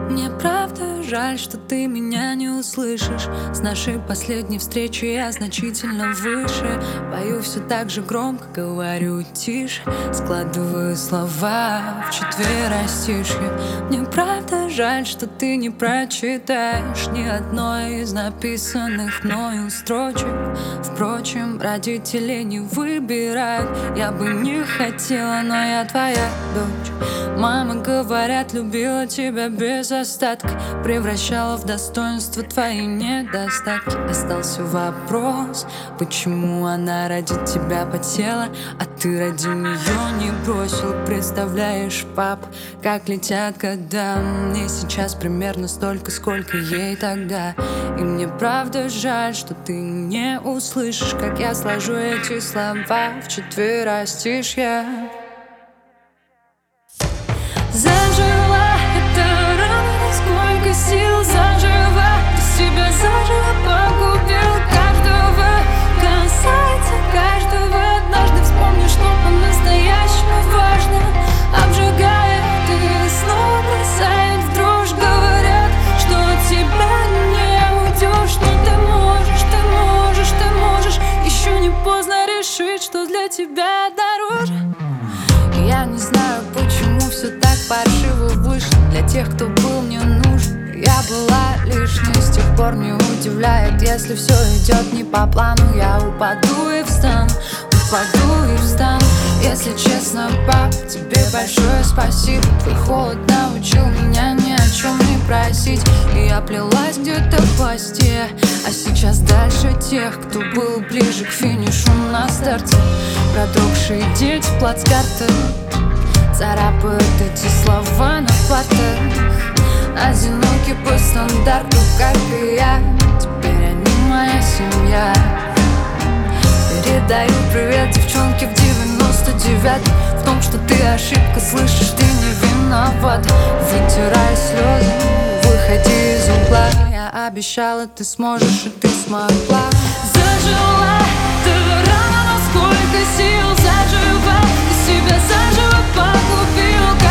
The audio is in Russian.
Мне правда жаль, что ты меня не услышишь. С нашей последней встречи я значительно выше. Пою все так же громко, говорю тише. Складываю слова в четверостишье. Мне правда жаль, что ты не прочитаешь ни одной из написанных мною строчек. Впрочем, родители не выбирают. Я бы не хотела, но я твоя дочь. Мама, говорят, любила тебя без остатка, превращала в достоинство твои недостатки. Остался вопрос, почему она ради тебя потела, а ты ради нее не бросил. Представляешь, пап, как летят года. Мне сейчас примерно столько, сколько ей тогда. И мне правда жаль, что ты не услышишь, как я сложу эти слова в четверостишье. Зажила эта рана, сколько сил зажива, ты себя заживо погубил. Каждого касается каждого. Однажды вспомни, что по-настоящему важно. Обжигая, ты снова бросает в дрожь. Говорят, что от тебя не уйдешь, но ты можешь, ты можешь, ты можешь. Еще не поздно решить, что для тебя дороже. Я не знаю, почему все так паршиво вышло. Для тех, кто был мне нужен, я была лишней. С тех пор не удивляет, если все идет не по плану. Я упаду и встану, упаду и встану. Если честно, пап, тебе большое спасибо. Твой холод научил меня ни о чем не просить. И я плелась где-то в хвосте, а сейчас дальше тех, кто был ближе к финишу на старте. Продрогшие дети в плацкартах царапают эти слова на флотах. Одинокий по стандарту, как и я. Теперь они моя семья. Передаю привет девчонке в 99-м. В том, что ты ошибка, слышишь, ты не виноват. Вытирай слезы, выходи из угла. Я обещала, ты сможешь, и ты смогла. Зажила ты рана, но сколько сил зажива, ты себя заживо погубил.